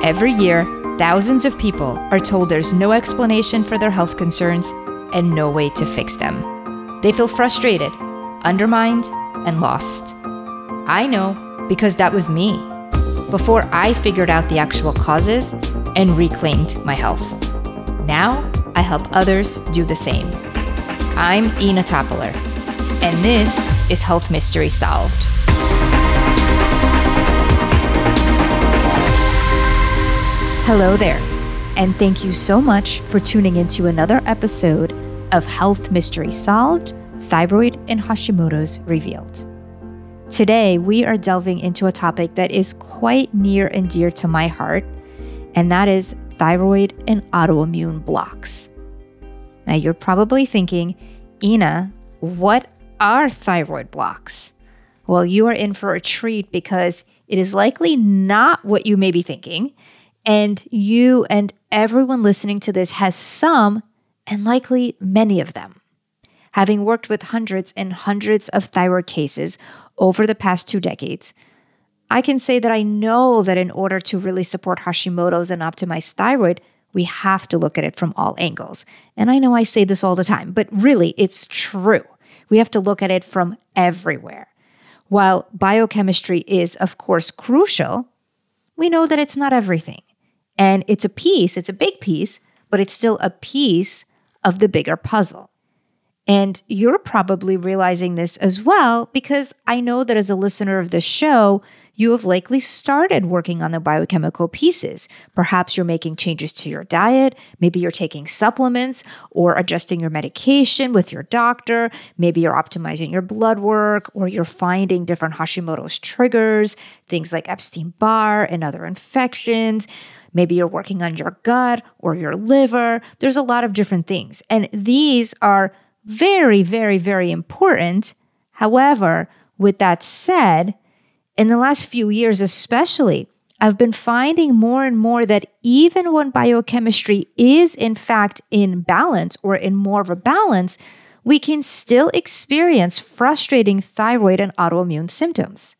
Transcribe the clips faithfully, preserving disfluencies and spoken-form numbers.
Every year, thousands of people are told there's no explanation for their health concerns and no way to fix them. They feel frustrated, undermined, and lost. I know because that was me before I figured out the actual causes and reclaimed my health. Now, I help others do the same. I'm Ina Toppler, and this is Health Mystery Solved. Hello there, and thank you so much for tuning into another episode of Health Mystery Solved, Thyroid and Hashimoto's Revealed. Today, we are delving into a topic that is quite near and dear to my heart, and that is thyroid and autoimmune blocks. Now, you're probably thinking, Ina, what are thyroid blocks? Well, you are in for a treat because it is likely not what you may be thinking, and you and everyone listening to this has some and likely many of them. Having worked with hundreds and hundreds of thyroid cases over the past two decades, I can say that I know that in order to really support Hashimoto's and optimize thyroid, we have to look at it from all angles. And I know I say this all the time, but really it's true. We have to look at it from everywhere. While biochemistry is, of course, crucial, we know that it's not everything. And it's a piece, it's a big piece, but it's still a piece of the bigger puzzle. And you're probably realizing this as well, because I know that as a listener of this show, you have likely started working on the biochemical pieces. Perhaps you're making changes to your diet. Maybe you're taking supplements or adjusting your medication with your doctor. Maybe you're optimizing your blood work, or you're finding different Hashimoto's triggers, things like Epstein-Barr and other infections. Maybe you're working on your gut or your liver. There's a lot of different things. And these are very, very, very important. However, with that said, in the last few years especially, I've been finding more and more that even when biochemistry is in fact in balance or in more of a balance, we can still experience frustrating thyroid and autoimmune symptoms.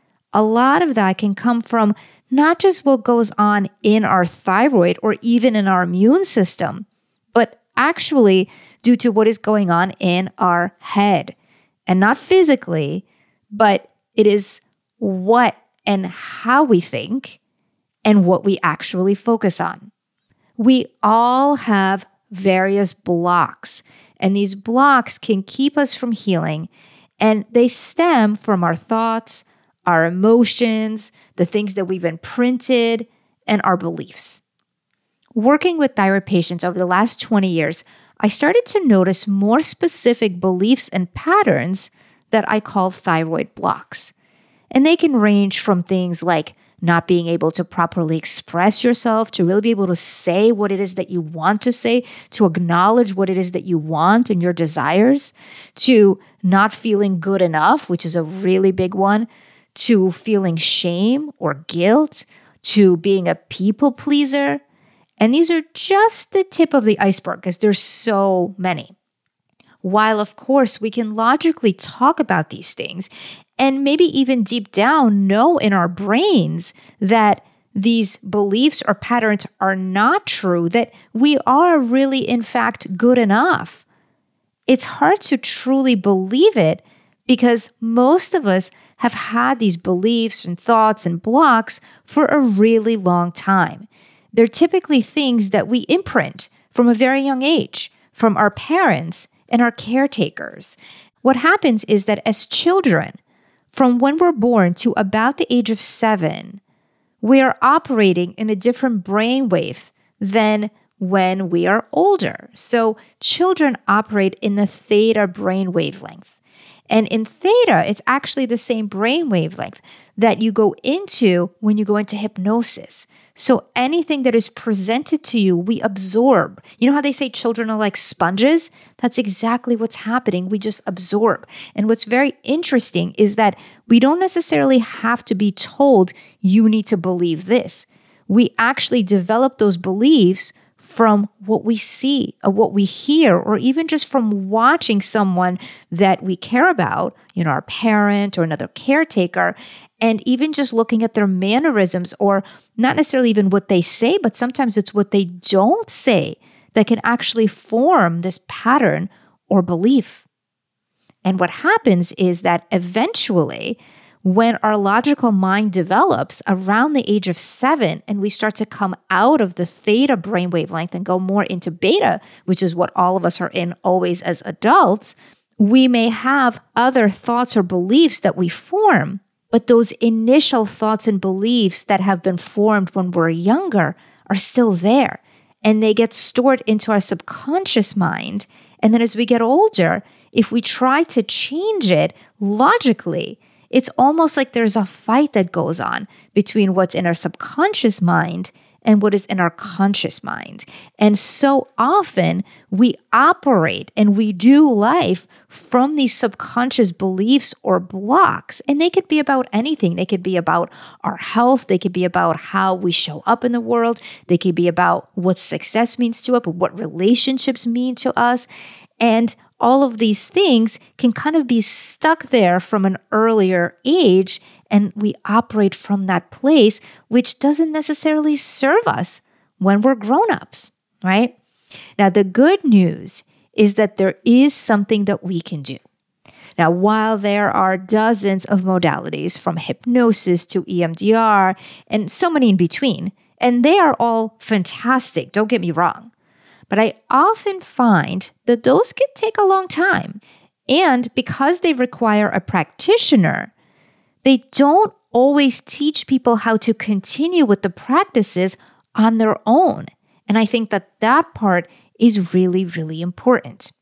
A lot of that can come from not just what goes on in our thyroid or even in our immune system, but actually due to what is going on in our head. And not physically, but it is what and how we think and what we actually focus on. We all have various blocks, and these blocks can keep us from healing, and they stem from our thoughts, our emotions, the things that we've imprinted, and our beliefs. Working with thyroid patients over the last twenty years, I started to notice more specific beliefs and patterns that I call thyroid blocks. And they can range from things like not being able to properly express yourself, to really be able to say what it is that you want to say, to acknowledge what it is that you want and your desires, to not feeling good enough, which is a really big one, to feeling shame or guilt, to being a people pleaser. And these are just the tip of the iceberg because there's so many. While, of course, we can logically talk about these things and maybe even deep down know in our brains that these beliefs or patterns are not true, that we are really, in fact, good enough, it's hard to truly believe it because most of us have had these beliefs and thoughts and blocks for a really long time. They're typically things that we imprint from a very young age, from our parents and our caretakers. What happens is that as children, from when we're born to about the age of seven, we are operating in a different brainwave than when we are older. So children operate in the theta brain wavelength. And in theta, it's actually the same brain wavelength that you go into when you go into hypnosis. So anything that is presented to you, we absorb. You know how they say children are like sponges? That's exactly what's happening. We just absorb. And what's very interesting is that we don't necessarily have to be told, you need to believe this. We actually develop those beliefs from what we see or what we hear, or even just from watching someone that we care about, you know, our parent or another caretaker, and even just looking at their mannerisms, or not necessarily even what they say, but sometimes it's what they don't say that can actually form this pattern or belief. And what happens is that eventually, when our logical mind develops around the age of seven and we start to come out of the theta brain wavelength and go more into beta, which is what all of us are in always as adults, we may have other thoughts or beliefs that we form, but those initial thoughts and beliefs that have been formed when we're younger are still there, and they get stored into our subconscious mind. And then as we get older, if we try to change it logically, it's almost like there's a fight that goes on between what's in our subconscious mind and what is in our conscious mind. And so often we operate and we do life from these subconscious beliefs or blocks. And they could be about anything. They could be about our health. They could be about how we show up in the world. They could be about what success means to us, what relationships mean to us. And all of these things can kind of be stuck there from an earlier age, and we operate from that place, which doesn't necessarily serve us when we're grown-ups, right? Now, the good news is that there is something that we can do. Now, while there are dozens of modalities from hypnosis to E M D R and so many in between, and they are all fantastic, don't get me wrong, but I often find that those can take a long time. And because they require a practitioner, they don't always teach people how to continue with the practices on their own. And I think that that part is really, really important.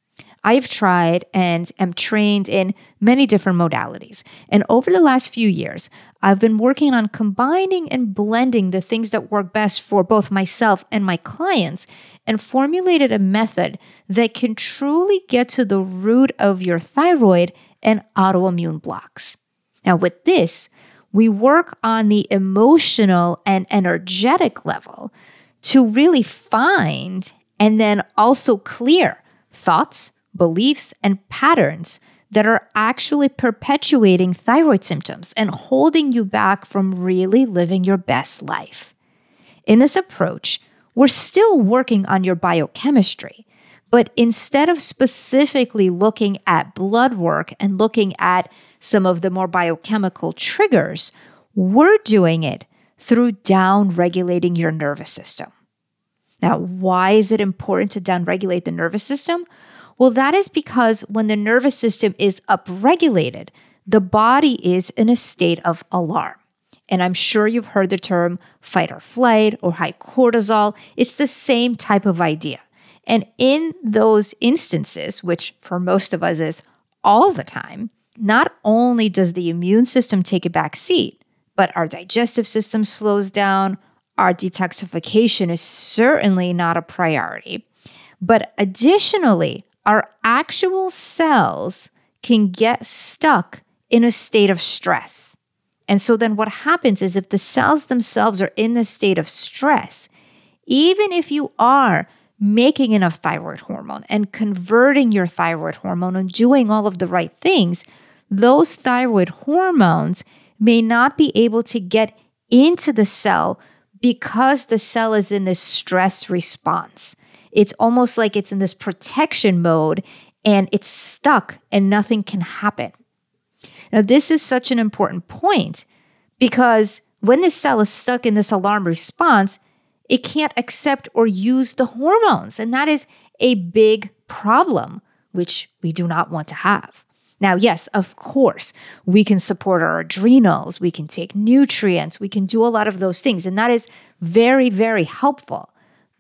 I've tried and am trained in many different modalities. And over the last few years, I've been working on combining and blending the things that work best for both myself and my clients, and formulated a method that can truly get to the root of your thyroid and autoimmune blocks. Now, with this, we work on the emotional and energetic level to really find and then also clear thoughts, beliefs, and patterns that are actually perpetuating thyroid symptoms and holding you back from really living your best life. In this approach, we're still working on your biochemistry, but instead of specifically looking at blood work and looking at some of the more biochemical triggers, we're doing it through down-regulating your nervous system. Now, why is it important to down-regulate the nervous system? Well, that is because when the nervous system is upregulated, the body is in a state of alarm. And I'm sure you've heard the term fight or flight or high cortisol. It's the same type of idea. And in those instances, which for most of us is all the time, not only does the immune system take a back seat, but our digestive system slows down, our detoxification is certainly not a priority. But additionally, our actual cells can get stuck in a state of stress. And so then what happens is if the cells themselves are in this state of stress, even if you are making enough thyroid hormone and converting your thyroid hormone and doing all of the right things, those thyroid hormones may not be able to get into the cell because the cell is in this stress response. It's almost like it's in this protection mode and it's stuck and nothing can happen. Now, this is such an important point because when the cell is stuck in this alarm response, it can't accept or use the hormones. And that is a big problem, which we do not want to have. Now, yes, of course, we can support our adrenals, we can take nutrients, we can do a lot of those things. And that is very, very helpful.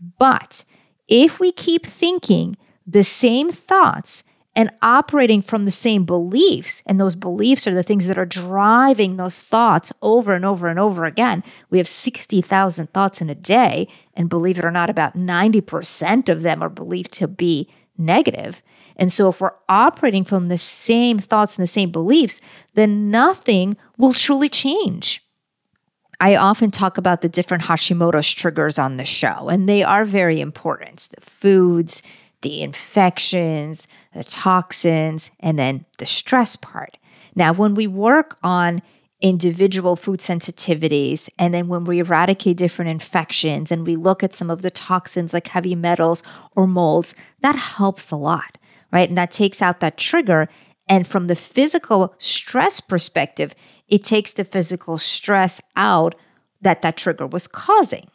But if we keep thinking the same thoughts and operating from the same beliefs, and those beliefs are the things that are driving those thoughts over and over and over again. We have sixty thousand thoughts in a day, and believe it or not, about ninety percent of them are believed to be negative. And so if we're operating from the same thoughts and the same beliefs, then nothing will truly change. I often talk about the different Hashimoto's triggers on the show, and they are very important. The foods, the infections, the toxins, and then the stress part. Now, when we work on individual food sensitivities, and then when we eradicate different infections and we look at some of the toxins like heavy metals or molds, that helps a lot, right? And that takes out that trigger. And from the physical stress perspective, it takes the physical stress out that that trigger was causing.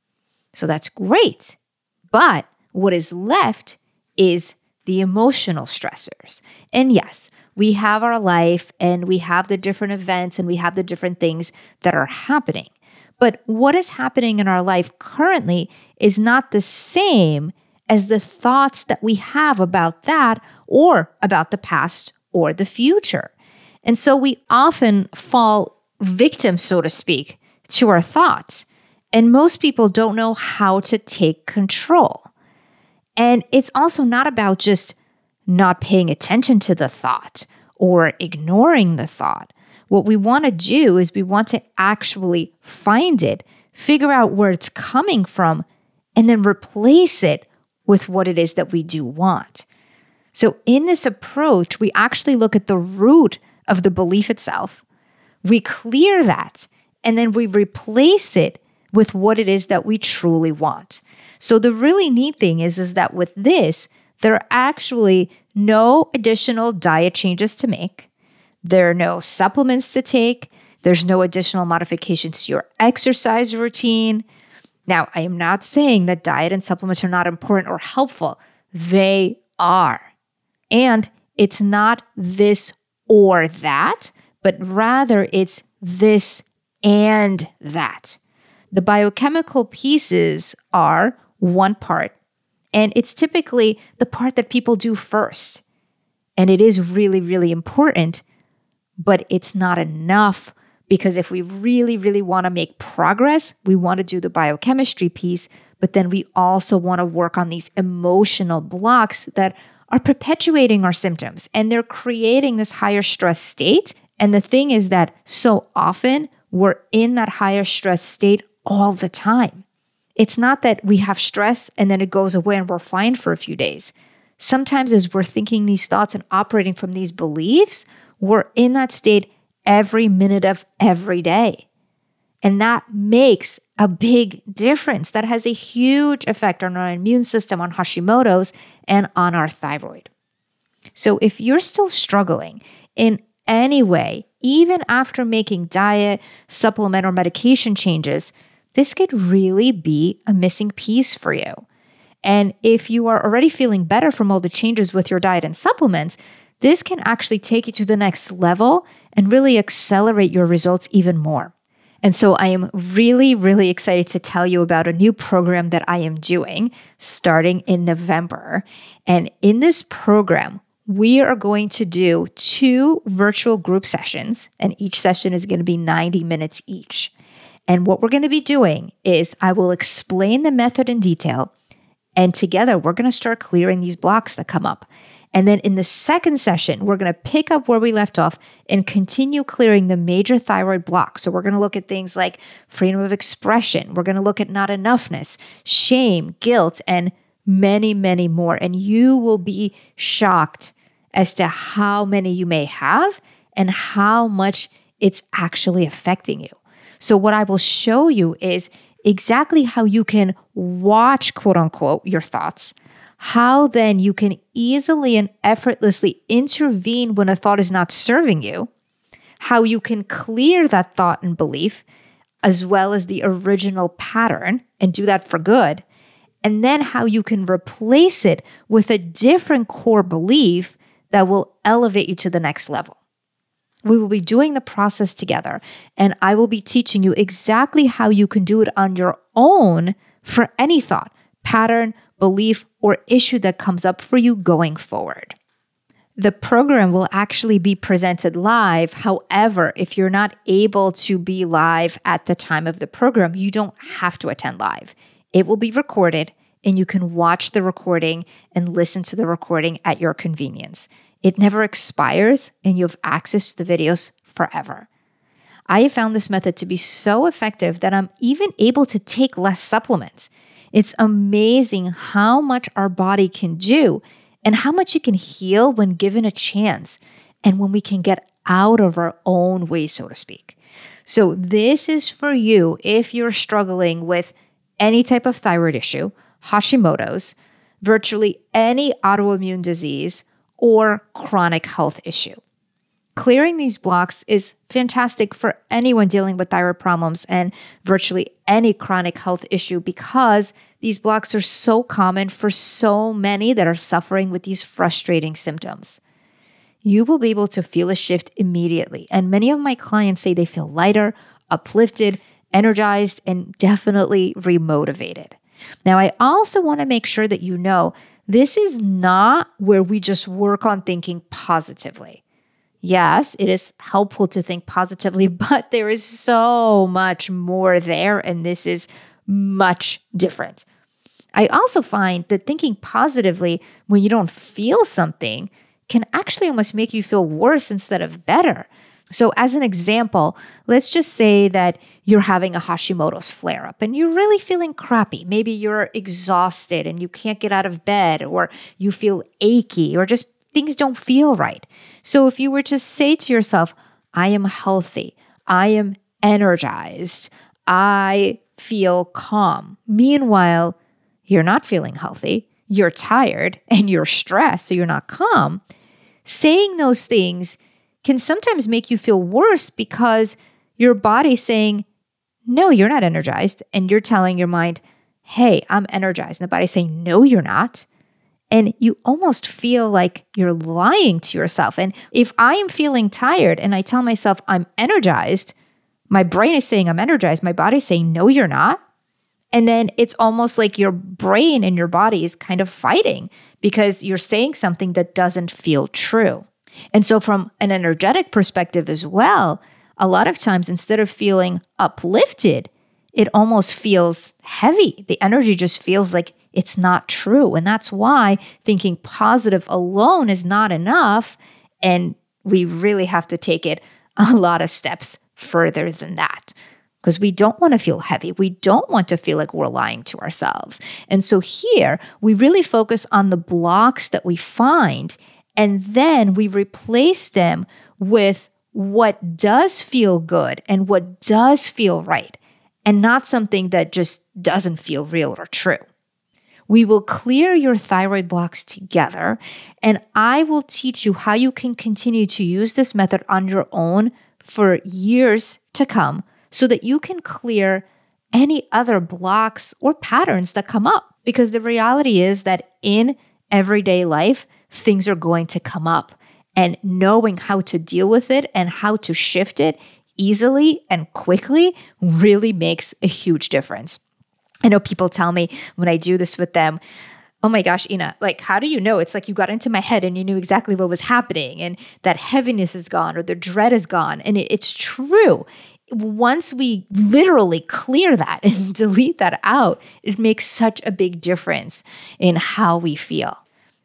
So that's great. But what is left is the emotional stressors. And yes, we have our life and we have the different events and we have the different things that are happening. But what is happening in our life currently is not the same as the thoughts that we have about that or about the past or the future. And so we often fall victim, so to speak, to our thoughts. And most people don't know how to take control. And it's also not about just not paying attention to the thought or ignoring the thought. What we want to do is we want to actually find it, figure out where it's coming from, and then replace it with what it is that we do want. So in this approach, we actually look at the root of the belief itself. We clear that, and then we replace it with what it is that we truly want. So the really neat thing is, is that with this, there are actually no additional diet changes to make. There are no supplements to take. There's no additional modifications to your exercise routine. Now, I am not saying that diet and supplements are not important or helpful. They are. And it's not this or that, but rather it's this and that. The biochemical pieces are one part, and it's typically the part that people do first. And it is really, really important, but it's not enough, because if we really, really want to make progress, we want to do the biochemistry piece, but then we also want to work on these emotional blocks that are perpetuating our symptoms, and they're creating this higher stress state. And the thing is that so often we're in that higher stress state all the time. It's not that we have stress and then it goes away and we're fine for a few days. Sometimes as we're thinking these thoughts and operating from these beliefs, we're in that state every minute of every day. And that makes a big difference. That has a huge effect on our immune system, on Hashimoto's, and on our thyroid. So if you're still struggling in any way, even after making diet, supplement, or medication changes, this could really be a missing piece for you. And if you are already feeling better from all the changes with your diet and supplements, this can actually take you to the next level and really accelerate your results even more. And so I am really, really excited to tell you about a new program that I am doing starting in November. And in this program, we are going to do two virtual group sessions, and each session is going to be ninety minutes each. And what we're going to be doing is I will explain the method in detail, and together we're going to start clearing these blocks that come up. And then in the second session, we're going to pick up where we left off and continue clearing the major thyroid blocks. So we're going to look at things like freedom of expression. We're going to look at not enoughness, shame, guilt, and many, many more. And you will be shocked as to how many you may have and how much it's actually affecting you. So what I will show you is exactly how you can watch, quote unquote, your thoughts, how then you can easily and effortlessly intervene when a thought is not serving you, how you can clear that thought and belief, as well as the original pattern, and do that for good, and then how you can replace it with a different core belief that will elevate you to the next level. We will be doing the process together, and I will be teaching you exactly how you can do it on your own for any thought, pattern, belief, or issue that comes up for you going forward. The program will actually be presented live. However, if you're not able to be live at the time of the program, you don't have to attend live. It will be recorded, and you can watch the recording and listen to the recording at your convenience. It never expires, and you have access to the videos forever. I have found this method to be so effective that I'm even able to take less supplements. It's amazing how much our body can do and how much it can heal when given a chance and when we can get out of our own way, so to speak. So this is for you if you're struggling with any type of thyroid issue, Hashimoto's, virtually any autoimmune disease, or chronic health issue. Clearing these blocks is fantastic for anyone dealing with thyroid problems and virtually any chronic health issue because these blocks are so common for so many that are suffering with these frustrating symptoms. You will be able to feel a shift immediately, and many of my clients say they feel lighter, uplifted, energized, and definitely remotivated. Now, I also want to make sure that you know this is not where we just work on thinking positively. Yes, it is helpful to think positively, but there is so much more there, and this is much different. I also find that thinking positively when you don't feel something can actually almost make you feel worse instead of better. So as an example, let's just say that you're having a Hashimoto's flare-up and you're really feeling crappy. Maybe you're exhausted and you can't get out of bed, or you feel achy, or just things don't feel right. So if you were to say to yourself, I am healthy, I am energized, I feel calm. Meanwhile, you're not feeling healthy, you're tired, and you're stressed, so you're not calm. Saying those things can sometimes make you feel worse because your body's saying, no, you're not energized. And you're telling your mind, hey, I'm energized. And the body's saying, no, you're not. And you almost feel like you're lying to yourself. And if I am feeling tired and I tell myself I'm energized, my brain is saying I'm energized. My body's saying, no, you're not. And then it's almost like your brain and your body is kind of fighting because you're saying something that doesn't feel true. And so from an energetic perspective as well, a lot of times instead of feeling uplifted, it almost feels heavy. The energy just feels like it's not true. And that's why thinking positive alone is not enough. And we really have to take it a lot of steps further than that. Because we don't want to feel heavy. We don't want to feel like we're lying to ourselves. And so here, we really focus on the blocks that we find, and then we replace them with what does feel good and what does feel right, and not something that just doesn't feel real or true. We will clear your thyroid blocks together, and I will teach you how you can continue to use this method on your own for years to come, so that you can clear any other blocks or patterns that come up. Because the reality is that in everyday life, things are going to come up. And knowing how to deal with it and how to shift it easily and quickly really makes a huge difference. I know people tell me when I do this with them, oh my gosh, Ina, like, how do you know? It's like you got into my head and you knew exactly what was happening, and that heaviness is gone or the dread is gone. And it, it's true. Once we literally clear that and delete that out, it makes such a big difference in how we feel.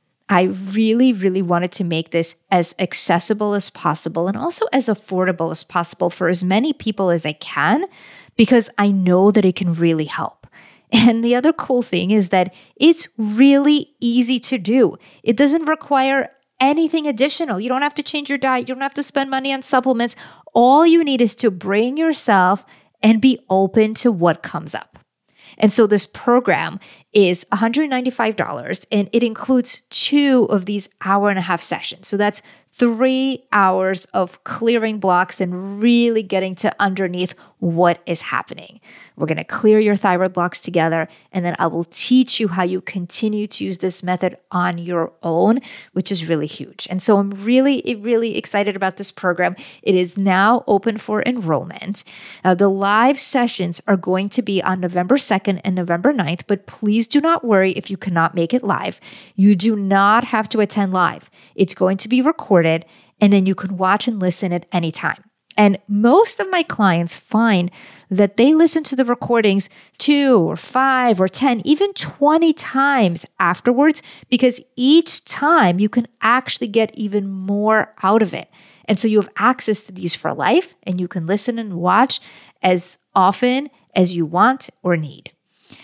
I really, really wanted to make this as accessible as possible and also as affordable as possible for as many people as I can, because I know that it can really help. And the other cool thing is that it's really easy to do. It doesn't require anything additional. You don't have to change your diet. You don't have to spend money on supplements. All you need is to bring yourself and be open to what comes up. And so this program is one hundred ninety-five dollars, and it includes two of these hour and a half sessions. So that's three hours of clearing blocks and really getting to underneath what is happening. We're going to clear your thyroid blocks together, and then I will teach you how you continue to use this method on your own, which is really huge. And so I'm really, really excited about this program. It is now open for enrollment. Uh, the live sessions are going to be on November second and November ninth, but please do not worry if you cannot make it live. You do not have to attend live. It's going to be recorded, and then you can watch and listen at any time. And most of my clients find that they listen to the recordings two or five or ten, even twenty times afterwards, because each time you can actually get even more out of it. And so you have access to these for life, and you can listen and watch as often as you want or need.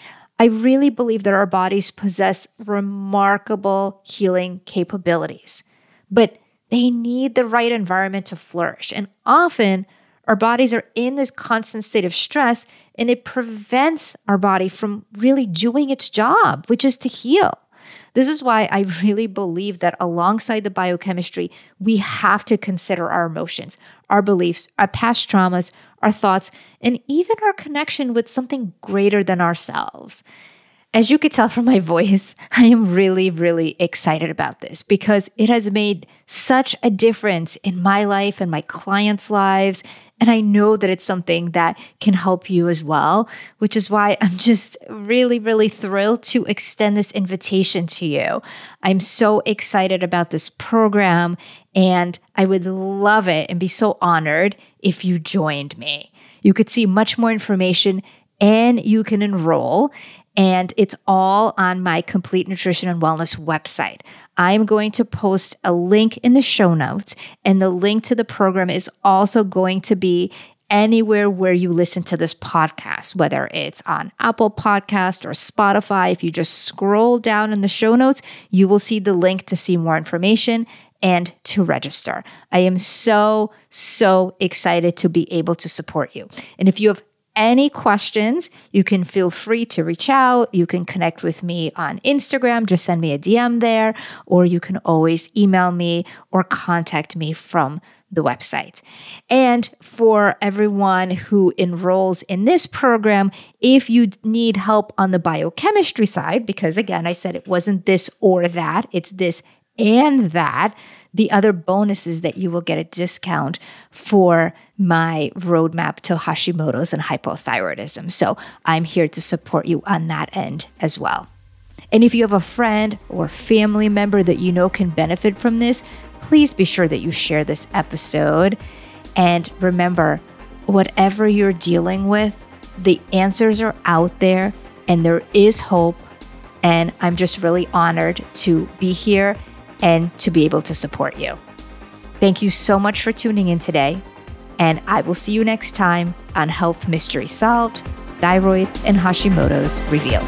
I really believe that our bodies possess remarkable healing capabilities, but they need the right environment to flourish. And often our bodies are in this constant state of stress, and it prevents our body from really doing its job, which is to heal. This is why I really believe that alongside the biochemistry, we have to consider our emotions, our beliefs, our past traumas, our thoughts, and even our connection with something greater than ourselves. As you could tell from my voice, I am really, really excited about this because it has made such a difference in my life and my clients' lives. And I know that it's something that can help you as well, which is why I'm just really, really thrilled to extend this invitation to you. I'm so excited about this program, and I would love it and be so honored if you joined me. You could see much more information and you can enroll. And it's all on my Complete Nutrition and Wellness website. I'm going to post a link in the show notes, and the link to the program is also going to be anywhere where you listen to this podcast, whether it's on Apple Podcast or Spotify. If you just scroll down in the show notes, you will see the link to see more information and to register. I am so, so excited to be able to support you. And if you have any questions, you can feel free to reach out. You can connect with me on Instagram, just send me a D M there, or you can always email me or contact me from the website. And for everyone who enrolls in this program, if you need help on the biochemistry side, because again, I said it wasn't this or that, it's this and that, the other bonus is that you will get a discount for my roadmap to Hashimoto's and hypothyroidism. So I'm here to support you on that end as well. And if you have a friend or family member that you know can benefit from this, please be sure that you share this episode. And remember, whatever you're dealing with, the answers are out there and there is hope. And I'm just really honored to be here and to be able to support you. Thank you so much for tuning in today, and I will see you next time on Health Mystery Solved, Thyroid and Hashimoto's Revealed.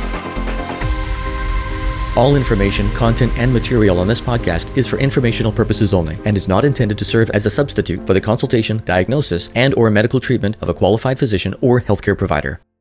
All information, content, and material on this podcast is for informational purposes only and is not intended to serve as a substitute for the consultation, diagnosis, and/or medical treatment of a qualified physician or healthcare provider.